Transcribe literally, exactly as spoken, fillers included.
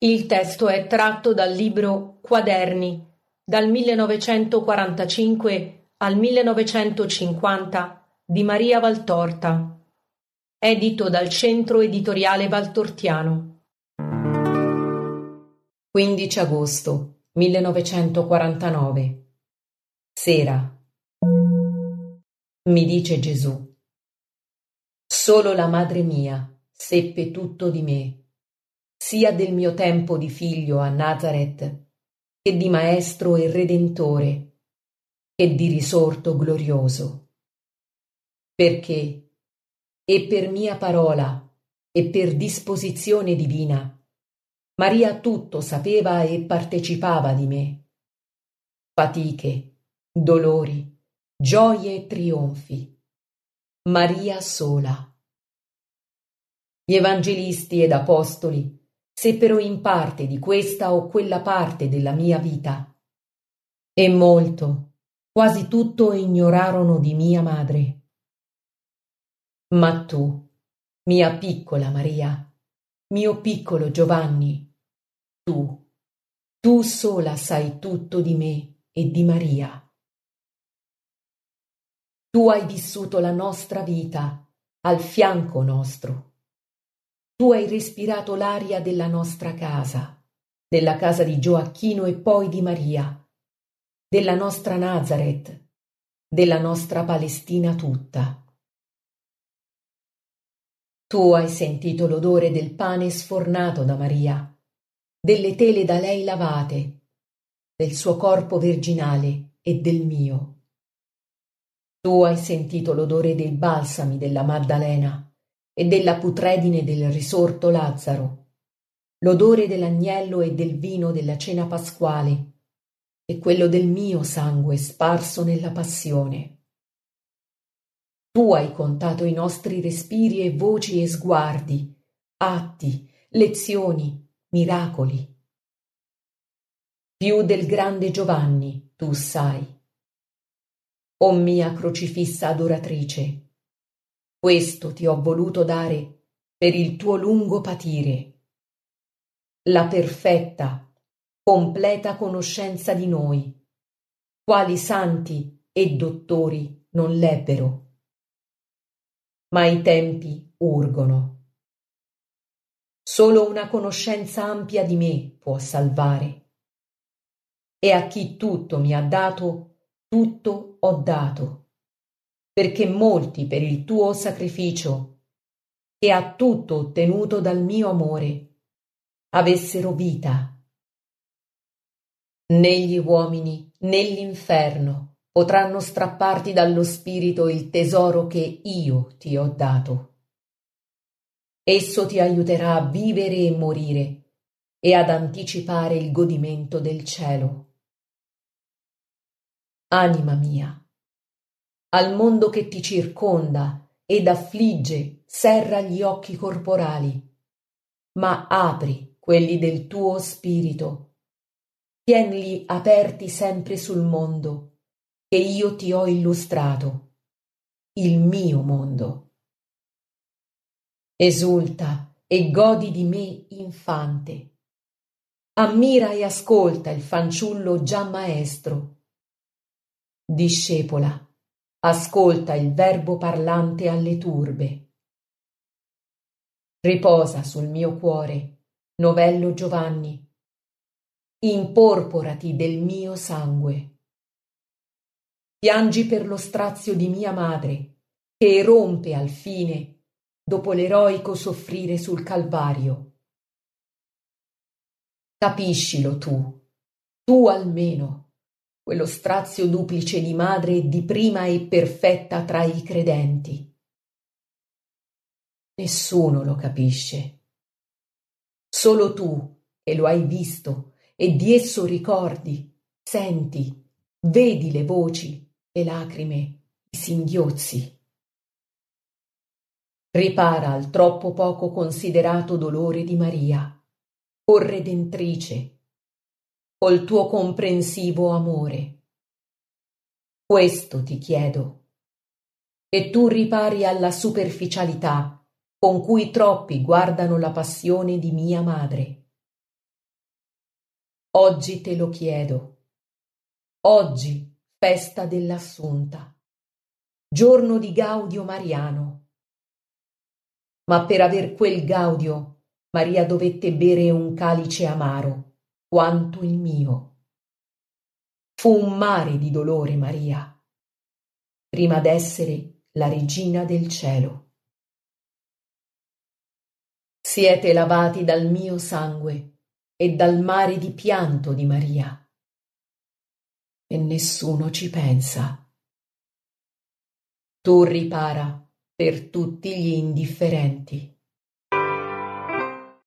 Il testo è tratto dal libro Quaderni, dal millenovecentoquarantacinque al millenovecentocinquanta di Maria Valtorta, edito dal Centro Editoriale Valtortiano. quindici agosto millenovecentoquarantanove. Sera. Mi dice Gesù: solo la madre mia seppe tutto di me, sia del mio tempo di figlio a Nazareth, che di maestro e redentore, che di risorto glorioso. Perché, e per mia parola, e per disposizione divina, Maria tutto sapeva e partecipava di me. Fatiche, dolori, gioie e trionfi. Maria sola. Gli evangelisti ed apostoli seppero in parte di questa o quella parte della mia vita, e molto, quasi tutto ignorarono di mia madre. Ma tu, mia piccola Maria, mio piccolo Giovanni, tu, tu sola sai tutto di me e di Maria. Tu hai vissuto la nostra vita al fianco nostro. Tu hai respirato l'aria della nostra casa, della casa di Gioacchino e poi di Maria, della nostra Nazareth, della nostra Palestina tutta. Tu hai sentito l'odore del pane sfornato da Maria, delle tele da lei lavate, del suo corpo virginale e del mio. Tu hai sentito l'odore dei balsami della Maddalena e della putredine del risorto Lazzaro, l'odore dell'agnello e del vino della cena pasquale e quello del mio sangue sparso nella passione. Tu hai contato i nostri respiri e voci e sguardi, atti, lezioni, miracoli. Più del grande Giovanni, tu sai. O mia crocifissa adoratrice, questo ti ho voluto dare per il tuo lungo patire, la perfetta, completa conoscenza di noi, quali santi e dottori non l'ebbero. Ma i tempi urgono. Solo una conoscenza ampia di me può salvare. E a chi tutto mi ha dato, tutto ho dato, perché molti per il tuo sacrificio, che ha tutto ottenuto dal mio amore, avessero vita. Né gli uomini né l'inferno potranno strapparti dallo spirito il tesoro che io ti ho dato. Esso ti aiuterà a vivere e morire e ad anticipare il godimento del cielo. Anima mia, al mondo che ti circonda ed affligge serra gli occhi corporali, ma apri quelli del tuo spirito. Tienli aperti sempre sul mondo che io ti ho illustrato, il mio mondo. Esulta e godi di me infante. Ammira e ascolta il fanciullo già maestro. Discepola, ascolta il verbo parlante alle turbe. Riposa sul mio cuore, novello Giovanni. Imporporati del mio sangue. Piangi per lo strazio di mia madre, che rompe al fine, dopo l'eroico soffrire sul Calvario. Capiscilo tu, tu almeno, quello strazio duplice di madre di prima e perfetta tra i credenti. Nessuno lo capisce. Solo tu, che lo hai visto e di esso ricordi, senti, vedi le voci, le lacrime, i singhiozzi. Ripara al troppo poco considerato dolore di Maria, o Redentrice, col tuo comprensivo amore. Questo ti chiedo, che tu ripari alla superficialità con cui troppi guardano la passione di mia madre. Oggi te lo chiedo. Oggi, festa dell'Assunta, giorno di Gaudio Mariano. Ma per aver quel Gaudio, Maria dovette bere un calice amaro, quanto il mio. Fu un mare di dolore Maria, prima d'essere la regina del cielo. Siete lavati dal mio sangue e dal mare di pianto di Maria. E nessuno ci pensa. Tu ripara per tutti gli indifferenti.